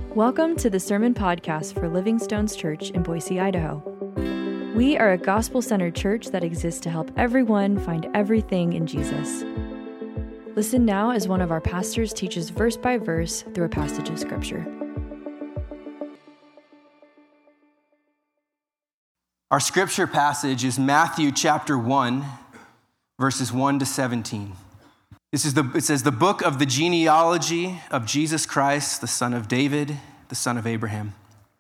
Welcome to the Sermon Podcast for Living Stones Church in Boise, Idaho. We are a gospel-centered church that exists to help everyone find everything in Jesus. Listen now as one of our pastors teaches verse by verse through a passage of Scripture. Our Scripture passage is Matthew chapter 1, verses 1 to 17. It says, the book of the genealogy of Jesus Christ, the son of David, the son of Abraham.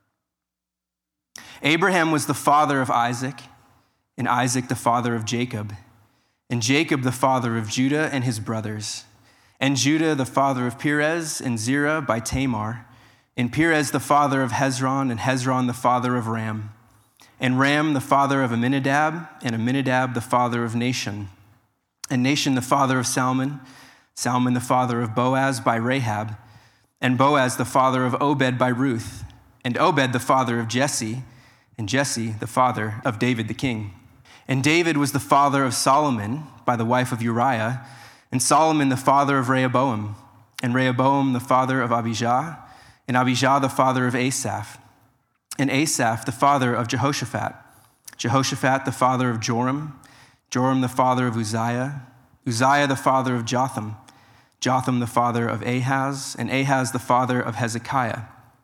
Abraham was the father of Isaac, and Isaac the father of Jacob, and Jacob the father of Judah and his brothers, and Judah the father of Perez and Zerah by Tamar, and Perez the father of Hezron, and Hezron the father of Ram, and Ram the father of Amminadab, and Amminadab the father of Nahshon, and Nahshon the father of Salmon, Salmon the father of Boaz by Rahab, and Boaz the father of Obed by Ruth, and Obed the father of Jesse, and Jesse the father of David the king. And David was the father of Solomon by the wife of Uriah, and Solomon the father of Rehoboam, and Rehoboam the father of Abijah, and Abijah the father of Asaph, and Asaph the father of Jehoshaphat, Jehoshaphat the father of Joram, Joram the father of Uzziah, Uzziah the father of Jotham, Jotham the father of Ahaz, and Ahaz the father of Hezekiah,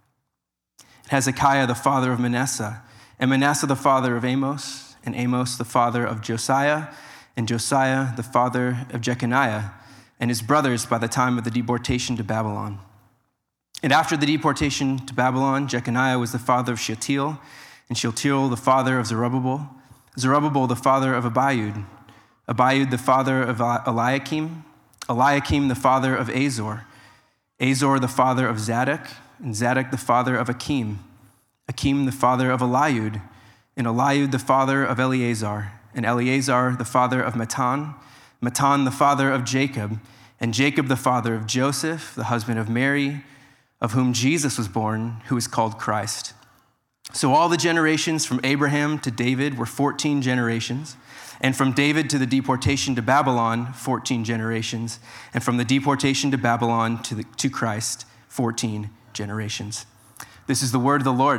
and Hezekiah the father of Manasseh, and Manasseh the father of Amos, and Amos the father of Josiah, and Josiah the father of Jeconiah, and his brothers by the time of the deportation to Babylon. And after the deportation to Babylon, Jeconiah was the father of Shealtiel, and Shealtiel the father of Zerubbabel, Zerubbabel the father of Abiud, Abiud the father of Eliakim, Eliakim the father of Azor, Azor the father of Zadok, and Zadok the father of Akim, Akim the father of Eliud, and Eliud the father of Eleazar, and Eleazar the father of Matan, Matan the father of Jacob, and Jacob the father of Joseph, the husband of Mary, of whom Jesus was born, who is called Christ. So all the generations from Abraham to David were 14 generations, and from David to the deportation to Babylon, 14 generations, and from the deportation to Babylon to Christ, 14 generations. This is the word of the Lord.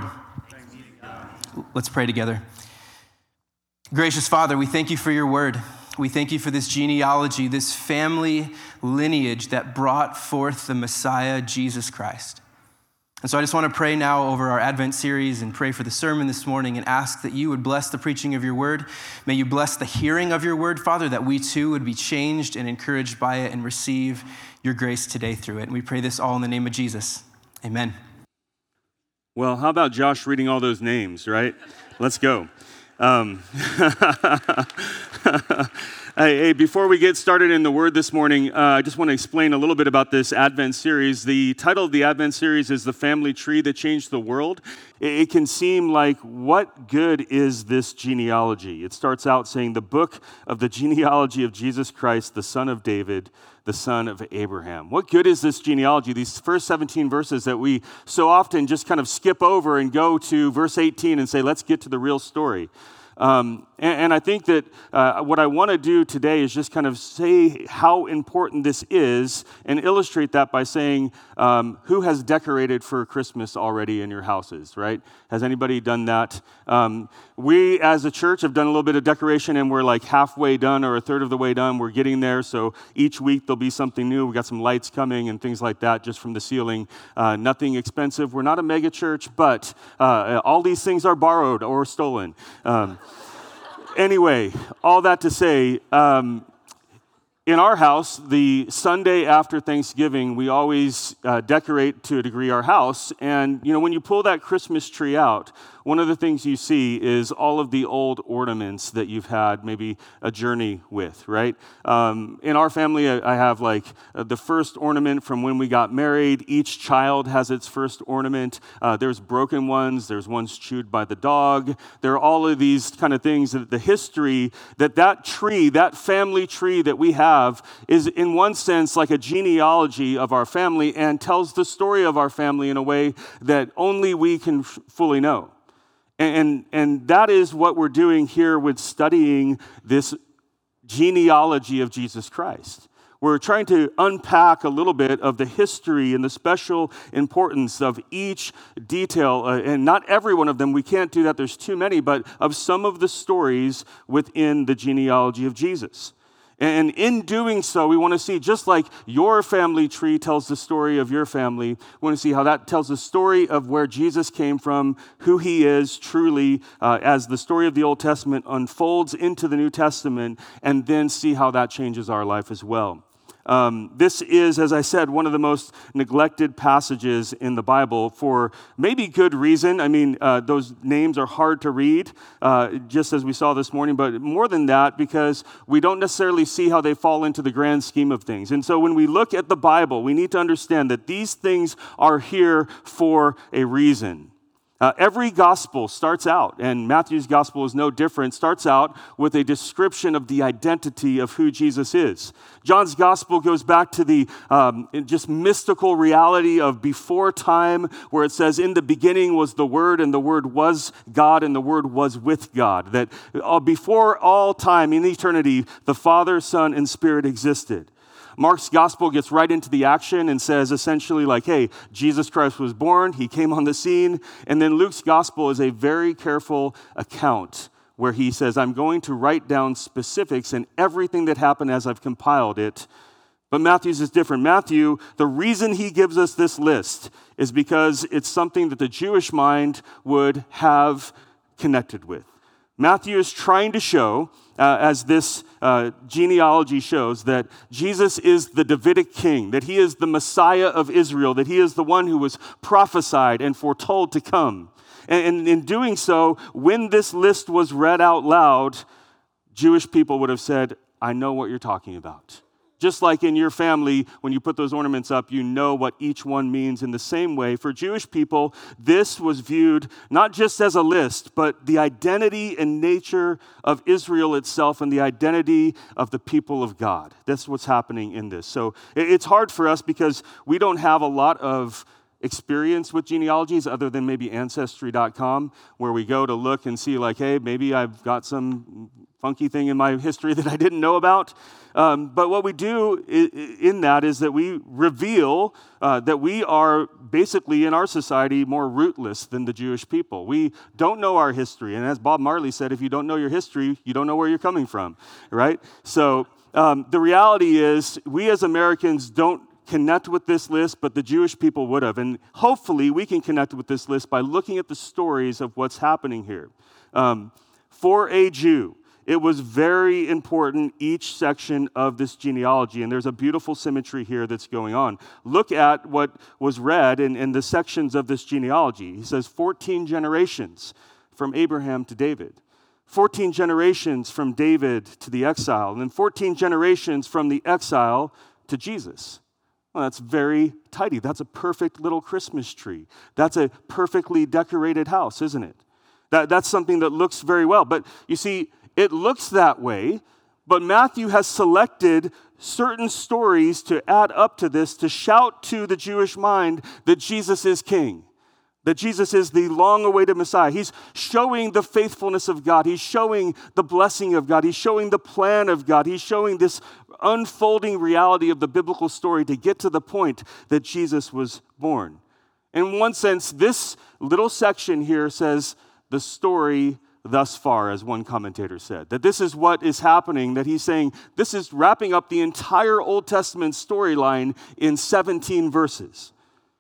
Let's pray together. Gracious Father, we thank you for your word. We thank you for this genealogy, this family lineage that brought forth the Messiah, Jesus Christ. And so I just want to pray now over our Advent series and pray for the sermon this morning and ask that you would bless the preaching of your word. May you bless the hearing of your word, Father, that we too would be changed and encouraged by it and receive your grace today through it. And we pray this all in the name of Jesus. Amen. Well, how about Josh reading all those names, right? Let's go. Hey, before we get started in the Word this morning, I just want to explain a little bit about this Advent series. The title of the Advent series is The Family Tree That Changed the World. It can seem like, what good is this genealogy? It starts out saying, the book of the genealogy of Jesus Christ, the son of David, the son of Abraham. What good is this genealogy? These first 17 verses that we so often just kind of skip over and go to verse 18 and say, let's get to the real story. And I think that what I want to do today is just kind of say how important this is and illustrate that by saying, who has decorated for Christmas already in your houses, right? Has anybody done that? We as a church have done a little bit of decoration and we're like halfway done or a third of the way done. We're getting there. So each week there'll be something new. We got some lights coming and things like that just from the ceiling. Nothing expensive. We're not a mega church, but all these things are borrowed or stolen. Anyway, all that to say, in our house, the Sunday after Thanksgiving, we always decorate to a degree our house. And, you know, when you pull that Christmas tree out, one of the things you see is all of the old ornaments that you've had maybe a journey with, right? In our family, I have like the first ornament from when we got married. Each child has its first ornament. There's broken ones. There's ones chewed by the dog. There are all of these kind of things that the history that tree, that family tree that we have is in one sense like a genealogy of our family and tells the story of our family in a way that only we can fully know. And that is what we're doing here with studying this genealogy of Jesus Christ. We're trying to unpack a little bit of the history and the special importance of each detail, and not every one of them, we can't do that, there's too many, but of some of the stories within the genealogy of Jesus. And in doing so, we want to see, just like your family tree tells the story of your family, we want to see how that tells the story of where Jesus came from, who he is truly, as the story of the Old Testament unfolds into the New Testament, and then see how that changes our life as well. This is, as I said, one of the most neglected passages in the Bible for maybe good reason. I mean, those names are hard to read, just as we saw this morning, but more than that, because we don't necessarily see how they fall into the grand scheme of things. And so when we look at the Bible, we need to understand that these things are here for a reason. Every gospel starts out, and Matthew's gospel is no different, starts out with a description of the identity of who Jesus is. John's gospel goes back to the just mystical reality of before time, where it says, in the beginning was the Word, and the Word was God, and the Word was with God. That before all time, in eternity, the Father, Son, and Spirit existed. Mark's gospel gets right into the action and says essentially like, hey, Jesus Christ was born, he came on the scene. And then Luke's gospel is a very careful account where he says, I'm going to write down specifics and everything that happened as I've compiled it. But Matthew's is different. Matthew, the reason he gives us this list is because it's something that the Jewish mind would have connected with. Matthew is trying to show, as this genealogy shows, that Jesus is the Davidic king, that he is the Messiah of Israel, that he is the one who was prophesied and foretold to come. And in doing so, when this list was read out loud, Jewish people would have said, I know what you're talking about. Just like in your family, when you put those ornaments up, you know what each one means. In the same way, for Jewish people, this was viewed not just as a list, but the identity and nature of Israel itself and the identity of the people of God. That's what's happening in this. So it's hard for us because we don't have a lot of experience with genealogies other than maybe Ancestry.com, where we go to look and see like, hey, maybe I've got some funky thing in my history that I didn't know about. But what we do in that is that we reveal that we are basically in our society more rootless than the Jewish people. We don't know our history. And as Bob Marley said, if you don't know your history, you don't know where you're coming from, right? So the reality is we as Americans don't connect with this list, but the Jewish people would have. And hopefully we can connect with this list by looking at the stories of what's happening here. For a Jew, it was very important, each section of this genealogy, and there's a beautiful symmetry here that's going on. Look at what was read in the sections of this genealogy. He says 14 generations from Abraham to David, 14 generations from David to the exile, and then 14 generations from the exile to Jesus. Well, that's very tidy. That's a perfect little Christmas tree. That's a perfectly decorated house, isn't it? That's something that looks very well. But you see, it looks that way, but Matthew has selected certain stories to add up to this to shout to the Jewish mind that Jesus is king, that Jesus is the long-awaited Messiah. He's showing the faithfulness of God. He's showing the blessing of God. He's showing the plan of God. He's showing this unfolding reality of the biblical story to get to the point that Jesus was born. In one sense, this little section here says the story thus far, as one commentator said, that this is what is happening, that he's saying this is wrapping up the entire Old Testament storyline in 17 verses.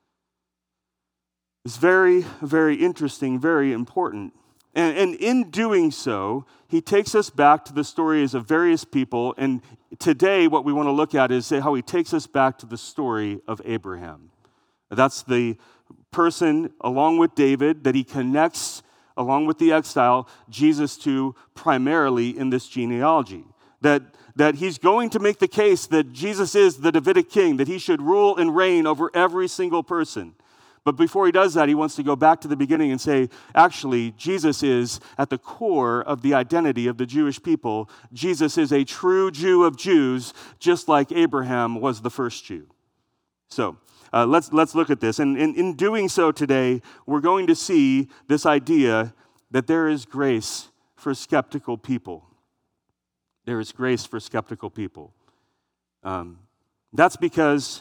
It's very, very interesting, very important. And in doing so, he takes us back to the stories of various people. And today, what we want to look at is how he takes us back to the story of Abraham. That's the person, along with David, that he connects, along with the exile, Jesus to primarily in this genealogy. That he's going to make the case that Jesus is the Davidic king, that he should rule and reign over every single person. But before he does that, he wants to go back to the beginning and say, actually, Jesus is at the core of the identity of the Jewish people. Jesus is a true Jew of Jews, just like Abraham was the first Jew. So let's look at this. And in doing so today, we're going to see this idea that there is grace for skeptical people. There is grace for skeptical people. That's because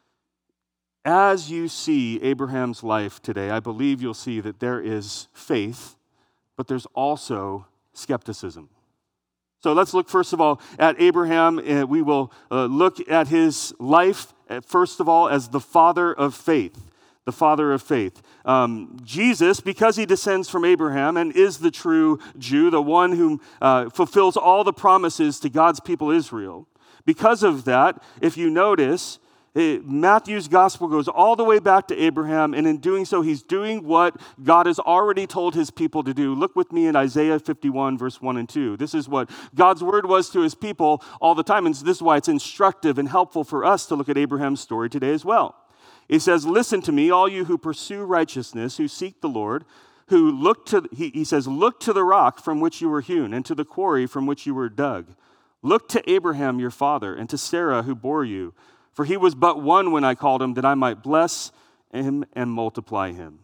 as you see Abraham's life today, I believe you'll see that there is faith, but there's also skepticism. So let's look first of all at Abraham. We will look at his life, first of all, as the father of faith. The father of faith. Jesus, because he descends from Abraham and is the true Jew, the one who fulfills all the promises to God's people Israel, because of that, if you notice, Matthew's gospel goes all the way back to Abraham, and in doing so, he's doing what God has already told his people to do. Look with me in Isaiah 51, verse 1 and 2. This is what God's word was to his people all the time, and this is why it's instructive and helpful for us to look at Abraham's story today as well. He says, "Listen to me, all you who pursue righteousness, who seek the Lord, who look to," he says, "look to the rock from which you were hewn, and to the quarry from which you were dug. Look to Abraham your father, and to Sarah who bore you. For he was but one when I called him, that I might bless him and multiply him."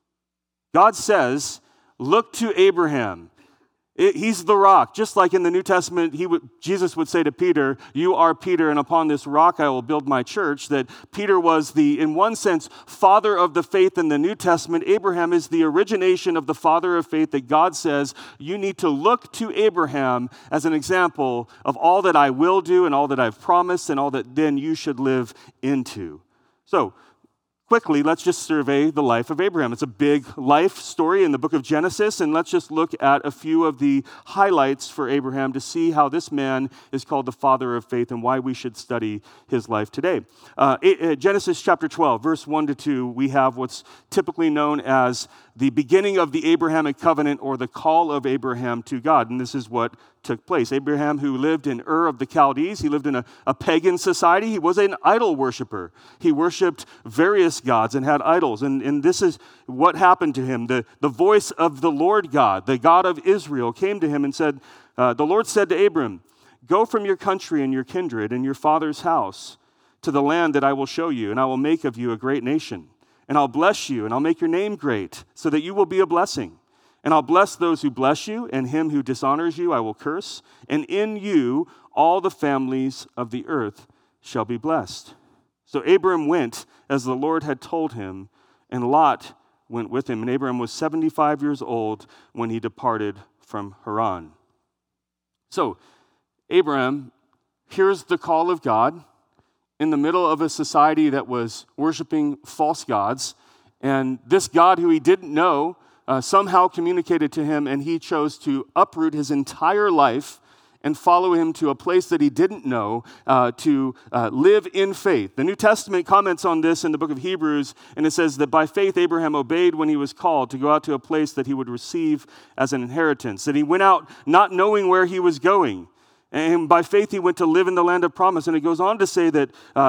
God says, look to Abraham. He's the rock. Just like in the New Testament, Jesus would say to Peter, "You are Peter, and upon this rock I will build my church." That Peter was in one sense, father of the faith in the New Testament. Abraham is the origination of the father of faith that God says, you need to look to Abraham as an example of all that I will do and all that I've promised and all that then you should live into. So, quickly, let's just survey the life of Abraham. It's a big life story in the book of Genesis, and let's just look at a few of the highlights for Abraham to see how this man is called the father of faith and why we should study his life today. Genesis chapter 12, verse 1 to 2, we have what's typically known as the beginning of the Abrahamic covenant or the call of Abraham to God, and this is what took place. Abraham, who lived in Ur of the Chaldees, he lived in a pagan society. He was an idol worshiper. He worshipped various gods and had idols, and this is what happened to him. The voice of the Lord God, the God of Israel, came to him and said, the Lord said to Abram, "Go from your country and your kindred and your father's house to the land that I will show you, and I will make of you a great nation. And I'll bless you, and I'll make your name great, so that you will be a blessing. And I'll bless those who bless you, and him who dishonors you I will curse. And in you all the families of the earth shall be blessed." So Abram went as the Lord had told him, and Lot went with him. And Abram was 75 years old when he departed from Haran. So Abram hears the call of God in the middle of a society that was worshiping false gods. And this God who he didn't know somehow communicated to him, and he chose to uproot his entire life and follow him to a place that he didn't know, to live in faith. The New Testament comments on this in the book of Hebrews, and it says that by faith Abraham obeyed when he was called to go out to a place that he would receive as an inheritance, that he went out not knowing where he was going. And by faith, he went to live in the land of promise. And it goes on to say that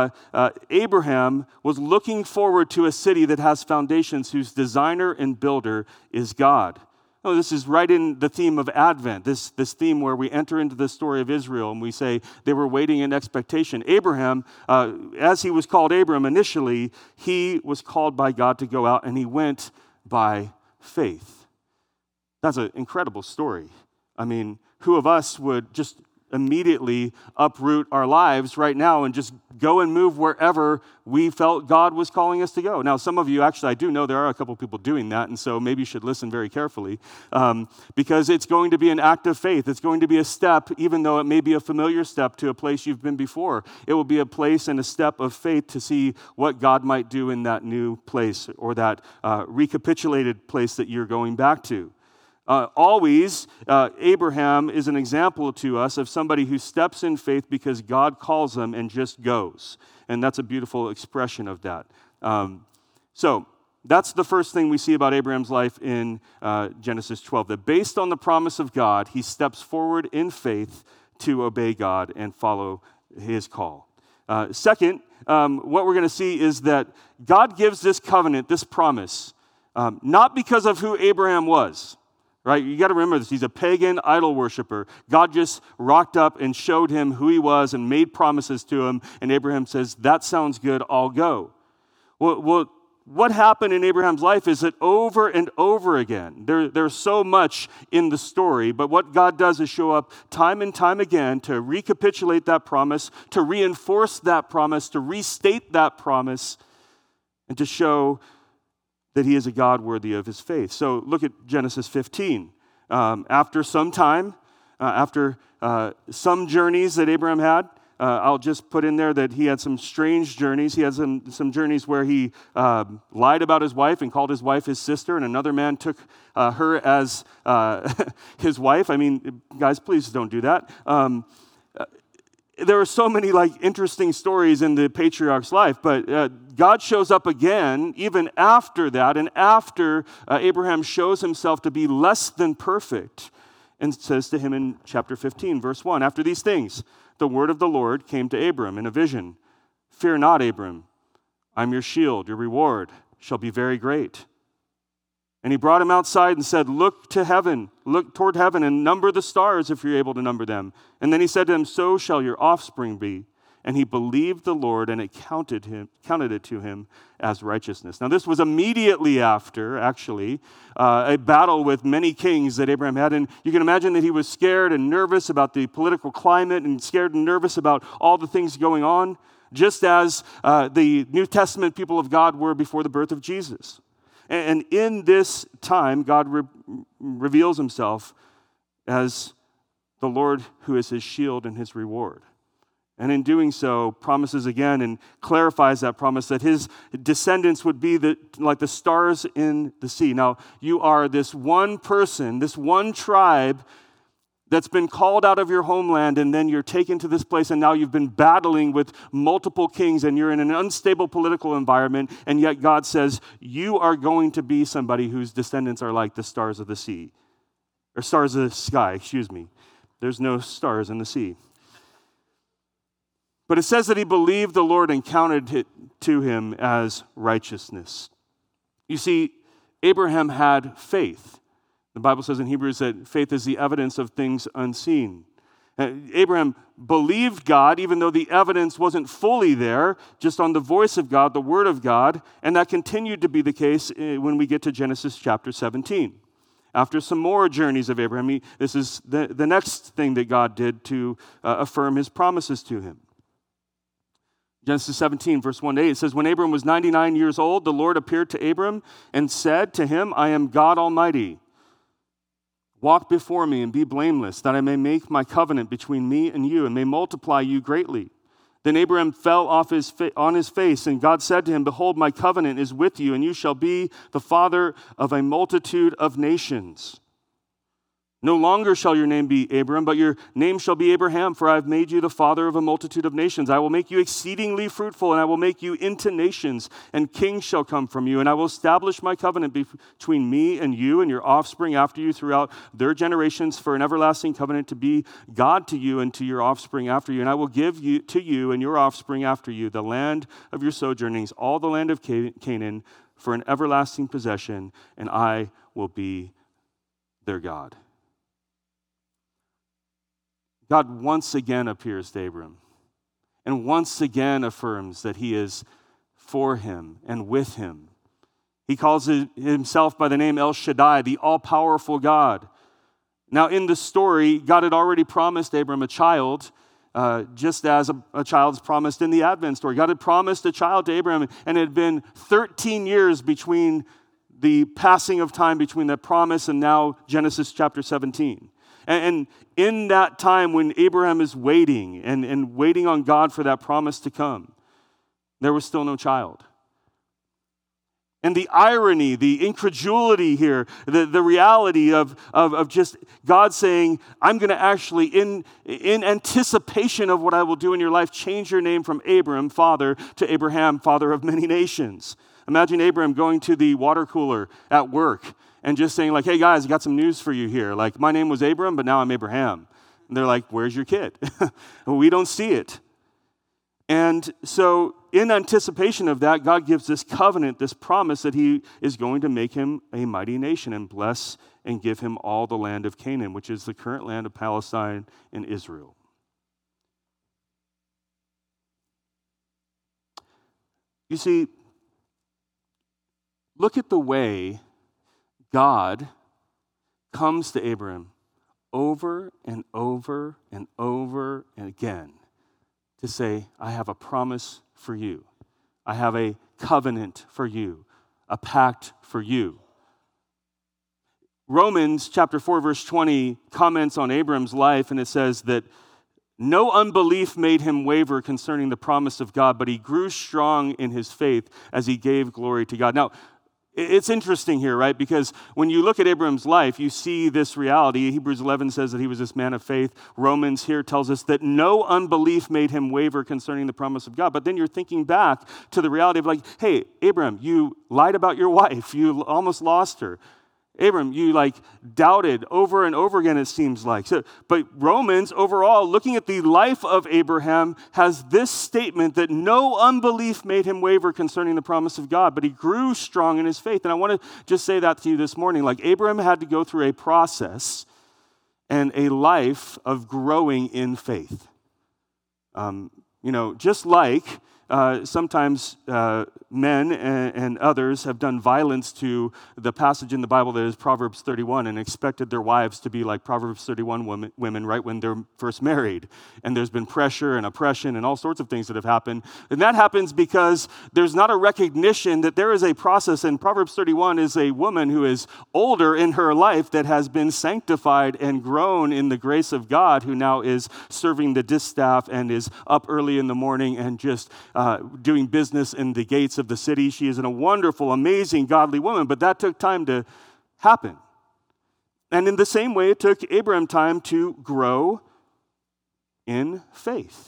Abraham was looking forward to a city that has foundations, whose designer and builder is God. Oh, this is right in the theme of Advent, this theme where we enter into the story of Israel and we say they were waiting in expectation. Abraham, as he was called Abram initially, he was called by God to go out, and he went by faith. That's an incredible story. I mean, who of us would just immediately uproot our lives right now and just go and move wherever we felt God was calling us to go? Now, some of you, actually, I do know there are a couple people doing that, and so maybe you should listen very carefully, because it's going to be an act of faith. It's going to be a step, even though it may be a familiar step to a place you've been before. It will be a place and a step of faith to see what God might do in that new place or that recapitulated place that you're going back to. Abraham is an example to us of somebody who steps in faith because God calls them and just goes. And that's a beautiful expression of that. So that's the first thing we see about Abraham's life in Genesis 12, that based on the promise of God, he steps forward in faith to obey God and follow his call. Second, what we're going to see is that God gives this covenant, this promise, not because of who Abraham was. Right? You got to remember this. He's a pagan idol worshiper. God just rocked up and showed him who he was and made promises to him. And Abraham says, "That sounds good. I'll go." Well, what happened in Abraham's life is that over and over again, there's so much in the story, but what God does is show up time and time again to recapitulate that promise, to reinforce that promise, to restate that promise, and to show that he is a God worthy of his faith. So look at Genesis 15. After some time, after some journeys that Abraham had, I'll just put in there that he had some strange journeys. He had some journeys where he lied about his wife and called his wife his sister, and another man took her as his wife. I mean, guys, please don't do that. There are so many interesting stories in the patriarch's life, but God shows up again even after that, and after Abraham shows himself to be less than perfect, and says to him in chapter 15, verse 1, after these things, the word of the Lord came to Abram in a vision. Fear not, Abram. I'm your shield. Your reward shall be very great. And he brought him outside and said, look to heaven, look toward heaven and number the stars if you're able to number them. And then he said to him, so shall your offspring be. And he believed the Lord, and it counted it to him as righteousness. Now this was immediately after, actually, a battle with many kings that Abraham had. And you can imagine that he was scared and nervous about the political climate and scared and nervous about all the things going on, just as the New Testament people of God were before the birth of Jesus. And in this time, God reveals himself as the Lord who is his shield and his reward. And in doing so, promises again and clarifies that promise that his descendants would be like the stars in the sea. Now, you are this one person, this one tribe that's been called out of your homeland, and then you're taken to this place, and now you've been battling with multiple kings, and you're in an unstable political environment, and yet God says, you are going to be somebody whose descendants are like the stars of the sea. Or stars of the sky, excuse me. There's no stars in the sea. But it says that he believed the Lord and counted it to him as righteousness. You see, Abraham had faith. The Bible says in Hebrews that faith is the evidence of things unseen. Abraham believed God, even though the evidence wasn't fully there, just on the voice of God, the word of God, and that continued to be the case when we get to Genesis chapter 17. After some more journeys of Abraham, this is the next thing that God did to affirm his promises to him. Genesis 17, verse 1 to 8, it says, when Abram was 99 years old, the Lord appeared to Abram and said to him, I am God Almighty. Walk before me and be blameless, that I may make my covenant between me and you and may multiply you greatly. Then Abram fell on his face, and God said to him, behold, my covenant is with you, and you shall be the father of a multitude of nations. No longer shall your name be Abram, but your name shall be Abraham, for I have made you the father of a multitude of nations. I will make you exceedingly fruitful, and I will make you into nations, and kings shall come from you. And I will establish my covenant between me and you and your offspring after you throughout their generations for an everlasting covenant to be God to you and to your offspring after you. And I will give to you and your offspring after you the land of your sojournings, all the land of Canaan, for an everlasting possession, and I will be their God. God once again appears to Abram and once again affirms that he is for him and with him. He calls himself by the name El Shaddai, the all-powerful God. Now, in the story, God had already promised Abram a child, just as a child's promised in the Advent story. God had promised a child to Abram, and it had been 13 years between the passing of time between that promise and now Genesis chapter 17. And in that time when Abraham is waiting and waiting on God for that promise to come, there was still no child. And the irony, the incredulity here, the reality of just God saying, I'm going to actually, in anticipation of what I will do in your life, change your name from Abram, father, to Abraham, father of many nations. Imagine Abram going to the water cooler at work and just saying hey guys, I got some news for you here. My name was Abram, but now I'm Abraham. And they're like, where's your kid? Well, we don't see it. And so in anticipation of that, God gives this covenant, this promise that he is going to make him a mighty nation and bless and give him all the land of Canaan, which is the current land of Palestine and Israel. You see, look at the way God comes to Abraham over and over and over and again to say, I have a promise for you. I have a covenant for you, a pact for you. Romans chapter 4, verse 20 comments on Abraham's life, and it says that no unbelief made him waver concerning the promise of God, but he grew strong in his faith as he gave glory to God. Now, it's interesting here, right? Because when you look at Abraham's life, you see this reality. Hebrews 11 says that he was this man of faith. Romans here tells us that no unbelief made him waver concerning the promise of God. But then you're thinking back to the reality of like, hey, Abraham, you lied about your wife. You almost lost her. Abram, you doubted over and over again, it seems like. But Romans, overall, looking at the life of Abraham, has this statement that no unbelief made him waver concerning the promise of God, but he grew strong in his faith. And I want to just say that to you this morning. Abraham had to go through a process and a life of growing in faith. Just like sometimes men and others have done violence to the passage in the Bible that is Proverbs 31 and expected their wives to be like Proverbs 31 women right when they're first married. And there's been pressure and oppression and all sorts of things that have happened. And that happens because there's not a recognition that there is a process. And Proverbs 31 is a woman who is older in her life that has been sanctified and grown in the grace of God, who now is serving the distaff and is up early in the morning and just doing business in the gates of the city. She is a wonderful, amazing, godly woman, but that took time to happen. And in the same way, it took Abraham time to grow in faith.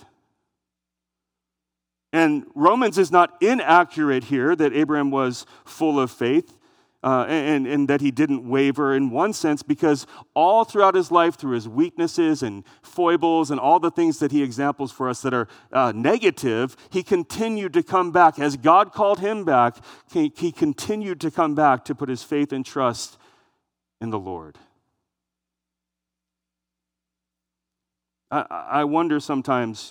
And Romans is not inaccurate here that Abraham was full of faith. And that he didn't waver in one sense, because all throughout his life, through his weaknesses and foibles and all the things that he examples for us that are negative, he continued to come back. As God called him back, he continued to come back to put his faith and trust in the Lord. I wonder sometimes,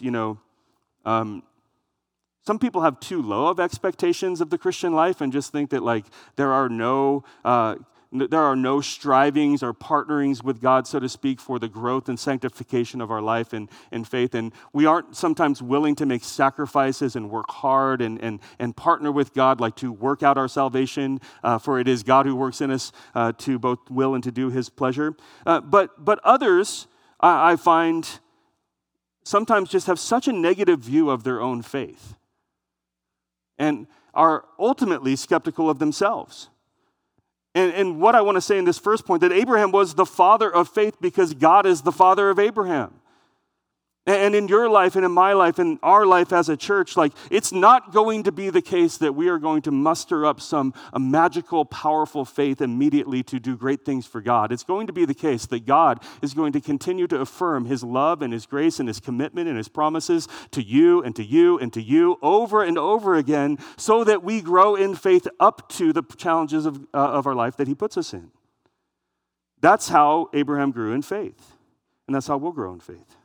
some people have too low of expectations of the Christian life and just think that there are no strivings or partnerings with God, so to speak, for the growth and sanctification of our life and faith. And we aren't sometimes willing to make sacrifices and work hard and partner with God, to work out our salvation, for it is God who works in us to both will and to do his pleasure. But others, I find, sometimes just have such a negative view of their own faith and are ultimately skeptical of themselves. And what I want to say in this first point, that Abraham was the father of faith because God is the father of Abraham. And in your life and in my life and our life as a church, it's not going to be the case that we are going to muster up a magical, powerful faith immediately to do great things for God. It's going to be the case that God is going to continue to affirm his love and his grace and his commitment and his promises to you and to you and to you over and over again, so that we grow in faith up to the challenges of our life that he puts us in. That's how Abraham grew in faith. And that's how we'll grow in faith.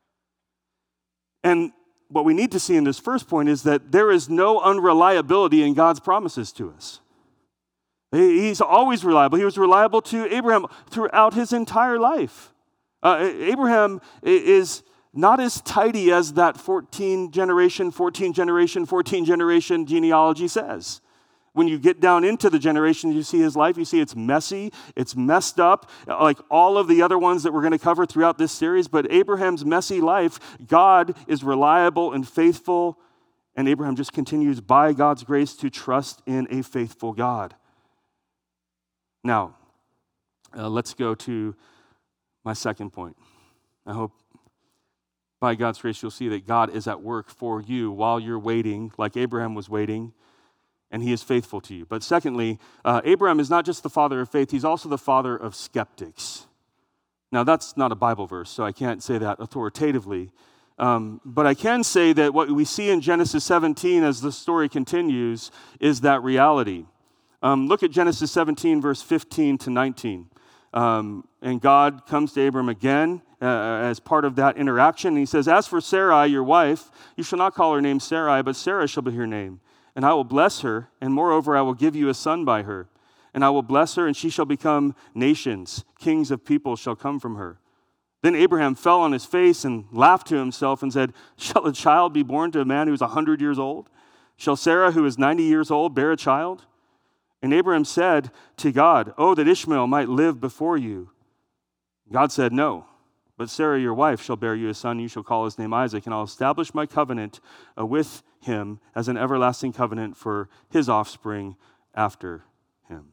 And what we need to see in this first point is that there is no unreliability in God's promises to us. He's always reliable. He was reliable to Abraham throughout his entire life. Abraham is not as tidy as that 14 generation genealogy says. When you get down into the generations, you see his life, you see it's messy, it's messed up, like all of the other ones that we're going to cover throughout this series. But Abraham's messy life, God is reliable and faithful, and Abraham just continues by God's grace to trust in a faithful God. Now, let's go to my second point. I hope by God's grace you'll see that God is at work for you while you're waiting, like Abraham was waiting, and he is faithful to you. But secondly, Abraham is not just the father of faith, he's also the father of skeptics. Now, that's not a Bible verse, so I can't say that authoritatively. But I can say that what we see in Genesis 17 as the story continues is that reality. Look at Genesis 17, verse 15 to 19. And God comes to Abram again as part of that interaction. And he says, "As for Sarai, your wife, you shall not call her name Sarai, but Sarah shall be her name. and I will bless her, and moreover, I will give you a son by her. And I will bless her, and she shall become nations. Kings of people shall come from her. Then Abraham fell on his face and laughed to himself and said, shall a child be born to a man who is 100 years old? Shall Sarah, who is 90 years old, bear a child? And Abraham said to God, oh, that Ishmael might live before you. God said, no, but Sarah, your wife, shall bear you a son. You shall call his name Isaac, and I'll establish my covenant with him as an everlasting covenant for his offspring after him.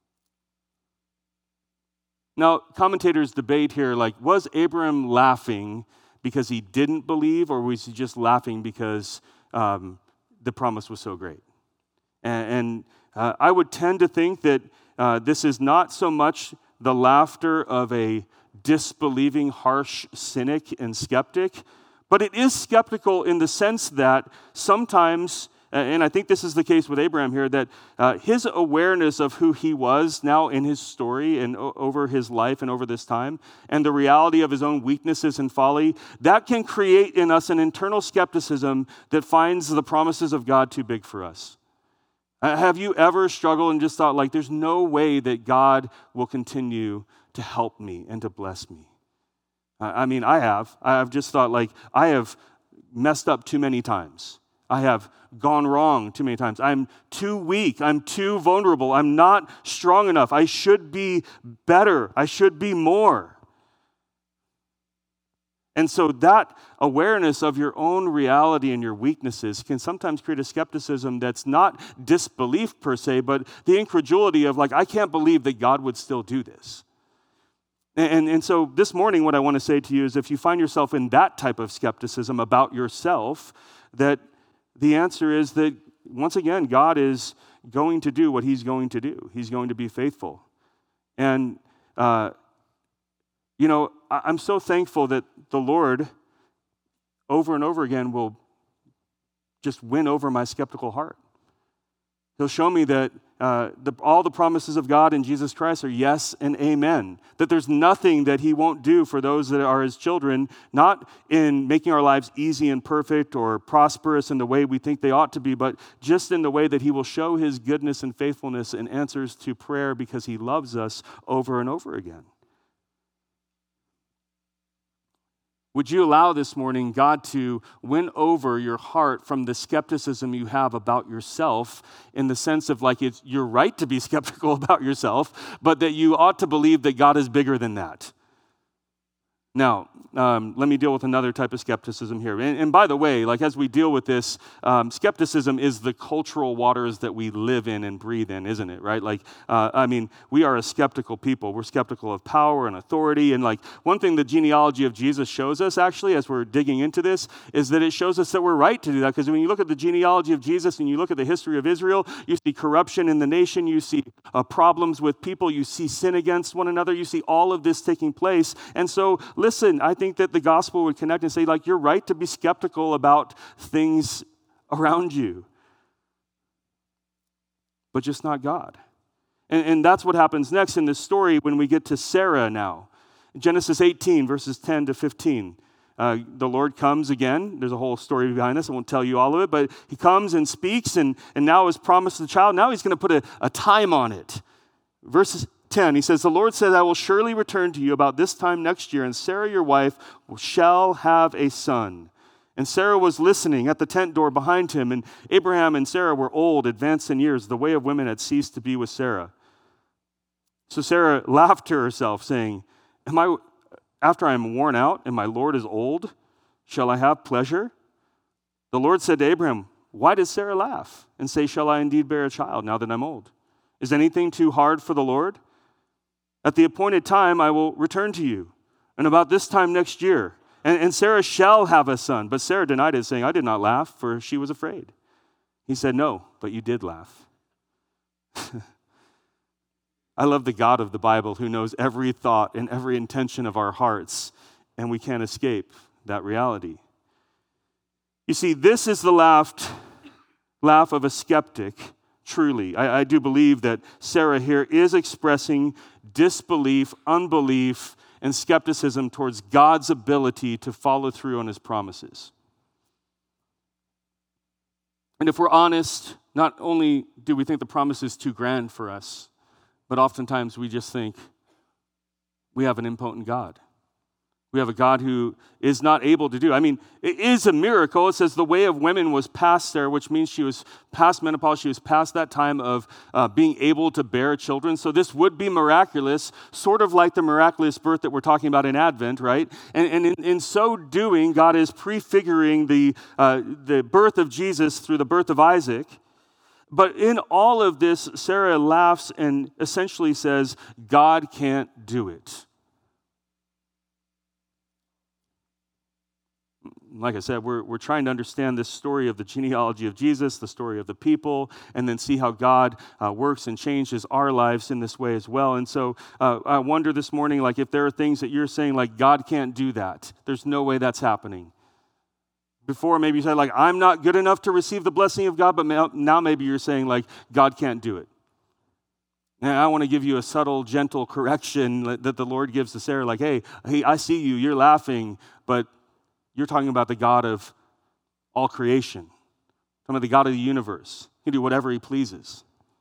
Now, commentators debate here, like, was Abraham laughing because he didn't believe, or was he just laughing because the promise was so great? And I would tend to think that this is not so much the laughter of a disbelieving, harsh cynic and skeptic, but it is skeptical in the sense that sometimes, and I think this is the case with Abraham here, that his awareness of who he was now in his story and over his life and over this time, and the reality of his own weaknesses and folly, that can create in us an internal skepticism that finds the promises of God too big for us. Have you ever struggled and just thought, like, there's no way that God will continue to help me and to bless me? I mean, I have. I've just thought, like, I have messed up too many times. I have gone wrong too many times. I'm too weak. I'm too vulnerable. I'm not strong enough. I should be better. I should be more. And so that awareness of your own reality and your weaknesses can sometimes create a skepticism that's not disbelief per se, but the incredulity of, like, I can't believe that God would still do this. And so this morning, what I want to say to you is, if you find yourself in that type of skepticism about yourself, that the answer is that, once again, God is going to do what he's going to do. He's going to be faithful. And, I'm so thankful that the Lord, over and over again, will just win over my skeptical heart. He'll show me that all the promises of God in Jesus Christ are yes and amen. That there's nothing that he won't do for those that are his children, not in making our lives easy and perfect or prosperous in the way we think they ought to be, but just in the way that he will show his goodness and faithfulness and answers to prayer because he loves us over and over again. Would you allow this morning God to win over your heart from the skepticism you have about yourself, in the sense of, like, you're right to be skeptical about yourself, but that you ought to believe that God is bigger than that? Now, let me deal with another type of skepticism here. And by the way, like, as we deal with this, skepticism is the cultural waters that we live in and breathe in, isn't it, right? Like, we are a skeptical people. We're skeptical of power and authority. And, like, one thing the genealogy of Jesus shows us, actually, as we're digging into this, is that it shows us that we're right to do that. Because when you look at the genealogy of Jesus and you look at the history of Israel, you see corruption in the nation, you see problems with people, you see sin against one another, you see all of this taking place. And so, listen, I think that the gospel would connect and say, like, you're right to be skeptical about things around you, but just not God. And that's what happens next in this story when we get to Sarah now. Genesis 18, verses 10 to 15. The Lord comes again. There's a whole story behind this. I won't tell you all of it, but he comes and speaks, and now has promised the child. Now he's going to put a time on it. Verses 10, he says, the Lord said, I will surely return to you about this time next year, and Sarah, your wife, shall have a son. And Sarah was listening at the tent door behind him, and Abraham and Sarah were old, advanced in years. The way of women had ceased to be with Sarah. So Sarah laughed to herself, saying, after I am worn out and my Lord is old, shall I have pleasure? The Lord said to Abraham, why does Sarah laugh and say, shall I indeed bear a child now that I'm old? Is anything too hard for the Lord? At the appointed time, I will return to you, and about this time next year. And Sarah shall have a son. But Sarah denied it, saying, I did not laugh, for she was afraid. He said, no, but you did laugh. I love the God of the Bible, who knows every thought and every intention of our hearts, and we can't escape that reality. You see, this is the laugh of a skeptic. Truly, I do believe that Sarah here is expressing disbelief, unbelief, and skepticism towards God's ability to follow through on his promises. And if we're honest, not only do we think the promise is too grand for us, but oftentimes we just think we have an impotent God. We have a God who is not able to do. I mean, it is a miracle. It says the way of women was past there, which means she was past menopause. She was past that time of being able to bear children. So this would be miraculous, sort of like the miraculous birth that we're talking about in Advent, right? And in so doing, God is prefiguring the birth of Jesus through the birth of Isaac. But in all of this, Sarah laughs and essentially says, God can't do it. Like I said, we're trying to understand this story of the genealogy of Jesus, the story of the people, and then see how God works and changes our lives in this way as well. And so I wonder this morning, like if there are things that you're saying, like God can't do that. There's no way that's happening. Before maybe you said, like, I'm not good enough to receive the blessing of God, but now maybe you're saying, like, God can't do it. And I want to give you a subtle, gentle correction that the Lord gives to Sarah, like, hey, I see you, you're laughing, but you're talking about the God of all creation. Talking about the God of the universe. He can do whatever he pleases.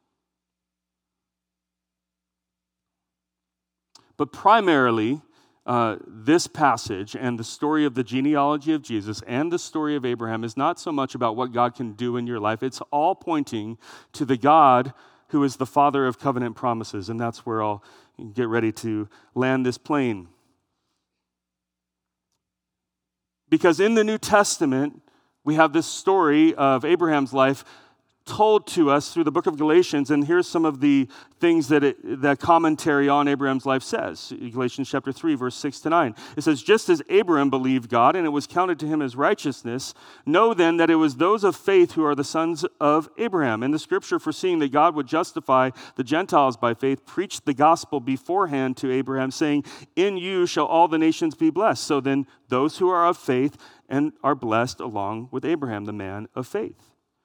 But primarily, this passage and the story of the genealogy of Jesus and the story of Abraham is not so much about what God can do in your life. It's all pointing to the God who is the Father of covenant promises. And that's where I'll get ready to land this plane. Because in the New Testament, we have this story of Abraham's life told to us through the book of Galatians, and here's some of the things that commentary on Abraham's life says. Galatians chapter 3, verse 6 to 9. It says, just as Abraham believed God, and it was counted to him as righteousness, know then that it was those of faith who are the sons of Abraham. And the scripture, foreseeing that God would justify the Gentiles by faith, preached the gospel beforehand to Abraham, saying, in you shall all the nations be blessed. So then those who are of faith and are blessed along with Abraham, the man of faith.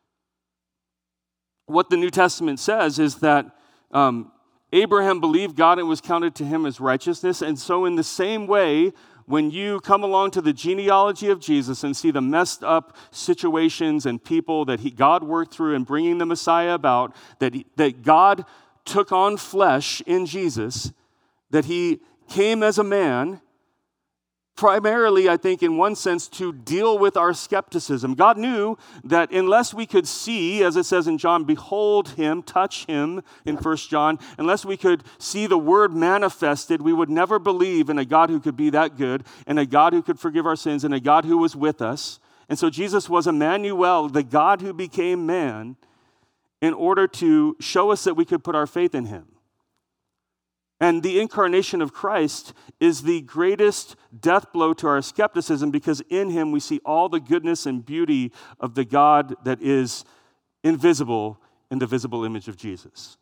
What the New Testament says is that Abraham believed God and it was counted to him as righteousness. And so in the same way, when you come along to the genealogy of Jesus and see the messed up situations and people that God worked through in bringing the Messiah about, that God took on flesh in Jesus, that he came as a man, primarily, I think, in one sense, to deal with our skepticism. God knew that unless we could see, as it says in John, behold him, touch him in 1 John, unless we could see the word manifested, we would never believe in a God who could be that good, and a God who could forgive our sins, and a God who was with us. And so Jesus was Emmanuel, the God who became man, in order to show us that we could put our faith in him. And the incarnation of Christ is the greatest death blow to our skepticism, because in him we see all the goodness and beauty of the God that is invisible in the visible image of Jesus.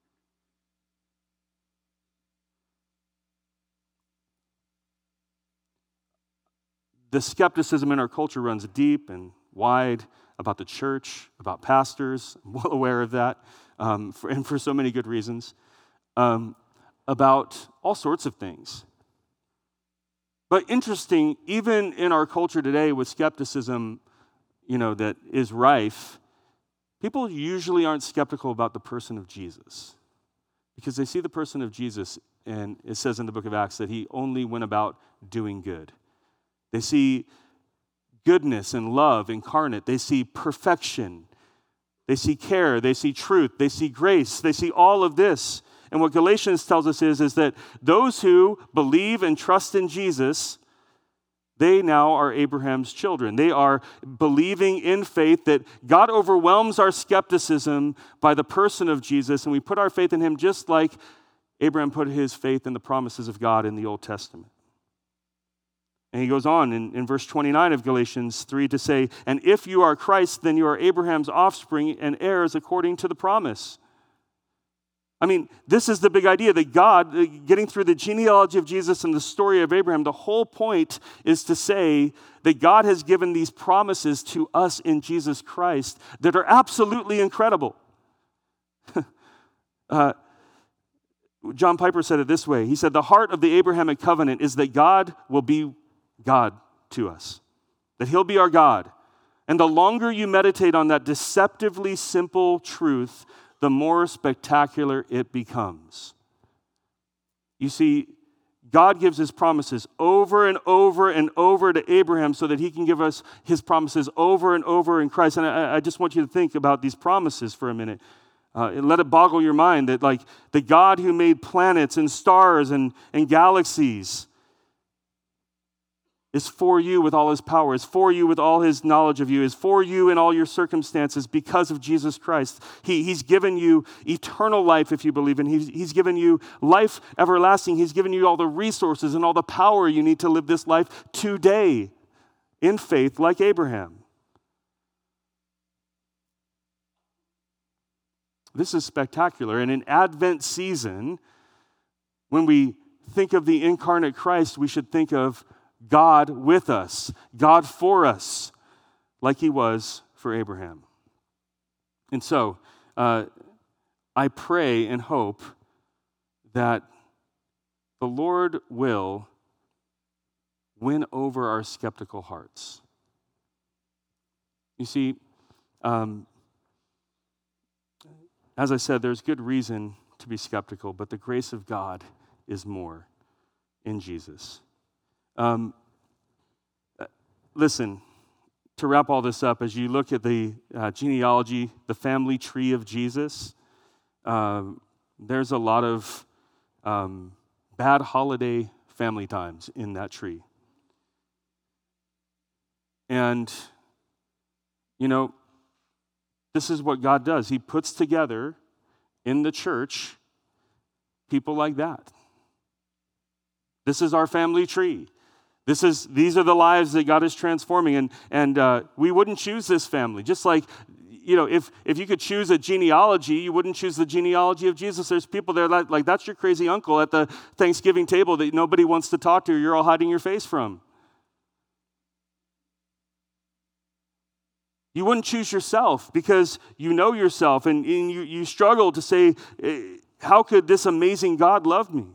The skepticism in our culture runs deep and wide about the church, about pastors. I'm well aware of that, and for so many good reasons. About all sorts of things. But interesting, even in our culture today with skepticism, that is rife, people usually aren't skeptical about the person of Jesus. Because they see the person of Jesus, and it says in the book of Acts that he only went about doing good. They see goodness and love incarnate. They see perfection. They see care. They see truth. They see grace. They see all of this. And what Galatians tells us is that those who believe and trust in Jesus, they now are Abraham's children. They are believing in faith that God overwhelms our skepticism by the person of Jesus, and we put our faith in him just like Abraham put his faith in the promises of God in the Old Testament. And he goes on in verse 29 of Galatians 3 to say, and if you are Christ, then you are Abraham's offspring and heirs according to the promise. I mean, this is the big idea that God, getting through the genealogy of Jesus and the story of Abraham, the whole point is to say that God has given these promises to us in Jesus Christ that are absolutely incredible. John Piper said it this way. He said, the heart of the Abrahamic covenant is that God will be God to us, that he'll be our God. And the longer you meditate on that deceptively simple truth, the more spectacular it becomes. You see, God gives his promises over and over and over to Abraham so that he can give us his promises over and over in Christ. And I just want you to think about these promises for a minute. Let it boggle your mind that like the God who made planets and stars and galaxies is for you with all his power, is for you with all his knowledge of you, is for you in all your circumstances because of Jesus Christ. He's given you eternal life if you believe in him. He's given you life everlasting. He's given you all the resources and all the power you need to live this life today in faith like Abraham. This is spectacular. And in Advent season, when we think of the incarnate Christ, we should think of God with us, God for us, like he was for Abraham. And so, I pray and hope that the Lord will win over our skeptical hearts. You see, as I said, there's good reason to be skeptical, but the grace of God is more in Jesus. Listen, to wrap all this up, as you look at the genealogy, the family tree of Jesus, there's a lot of bad holiday family times in that tree. And, you know, this is what God does. He puts together in the church people like that. This is our family tree. These are the lives that God is transforming, and we wouldn't choose this family. Just like, you know, if you could choose a genealogy, you wouldn't choose the genealogy of Jesus. There's people there like that's your crazy uncle at the Thanksgiving table that nobody wants to talk to. You're all hiding your face from. You wouldn't choose yourself because you know yourself, and you struggle to say, how could this amazing God love me?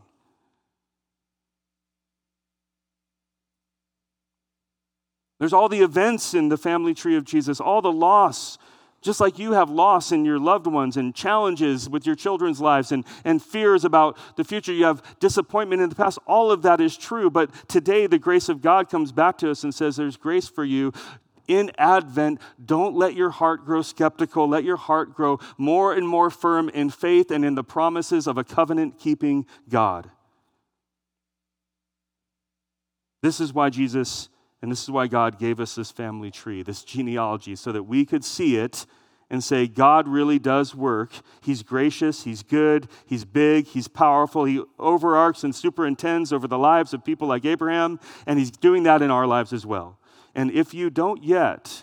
There's all the events in the family tree of Jesus, all the loss, just like you have loss in your loved ones and challenges with your children's lives and fears about the future. You have disappointment in the past. All of that is true, but today the grace of God comes back to us and says there's grace for you. In Advent, don't let your heart grow skeptical. Let your heart grow more and more firm in faith and in the promises of a covenant-keeping God. This is why Jesus and this is why God gave us this family tree, this genealogy, so that we could see it and say, God really does work. He's gracious, he's good, he's big, he's powerful. He overarches and superintends over the lives of people like Abraham, and he's doing that in our lives as well. And if you don't yet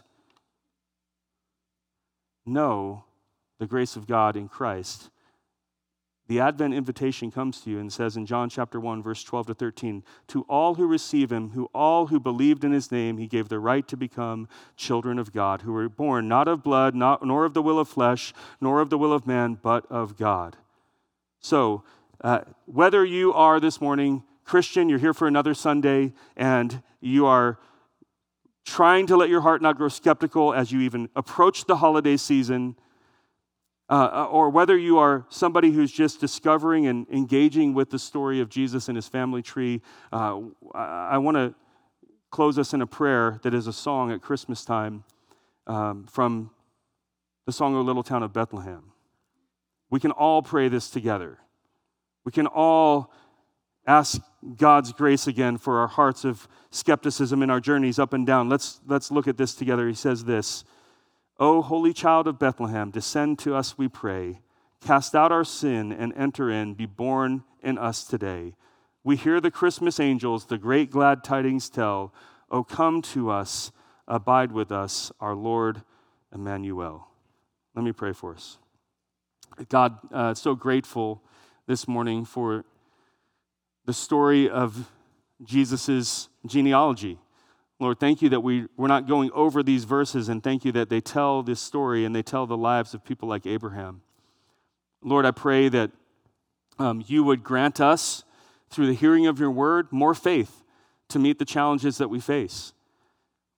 know the grace of God in Christ, the Advent invitation comes to you and says in John chapter 1, verse 12 to 13, to all who receive him, all who believed in his name, he gave the right to become children of God, who were born not of blood, nor of the will of flesh, nor of the will of man, but of God. So, whether you are this morning Christian, you're here for another Sunday, and you are trying to let your heart not grow skeptical as you even approach the holiday season, or whether you are somebody who's just discovering and engaging with the story of Jesus and his family tree, I want to close us in a prayer that is a song at Christmas time from the song O Little Town of Bethlehem. We can all pray this together. We can all ask God's grace again for our hearts of skepticism in our journeys up and down. Let's look at this together. He says this, O holy child of Bethlehem, descend to us, we pray. Cast out our sin and enter in, be born in us today. We hear the Christmas angels, the great glad tidings tell. O come to us, abide with us, our Lord Emmanuel. Let me pray for us. God, so grateful this morning for the story of Jesus' genealogy. Lord, thank you that we're not going over these verses, and thank you that they tell this story and they tell the lives of people like Abraham. Lord, I pray that you would grant us, through the hearing of your word, more faith to meet the challenges that we face.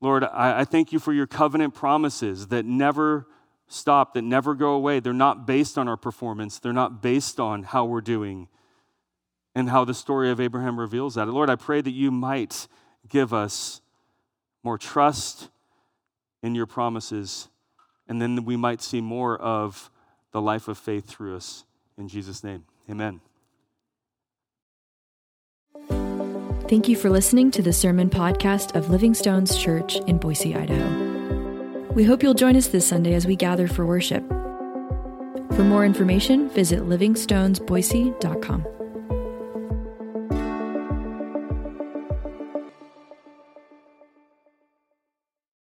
Lord, I thank you for your covenant promises that never stop, that never go away. They're not based on our performance. They're not based on how we're doing and how the story of Abraham reveals that. Lord, I pray that you might give us more trust in your promises, and then we might see more of the life of faith through us. In Jesus' name, amen. Thank you for listening to the sermon podcast of Living Stones Church in Boise, Idaho. We hope you'll join us this Sunday as we gather for worship. For more information, visit livingstonesboise.com.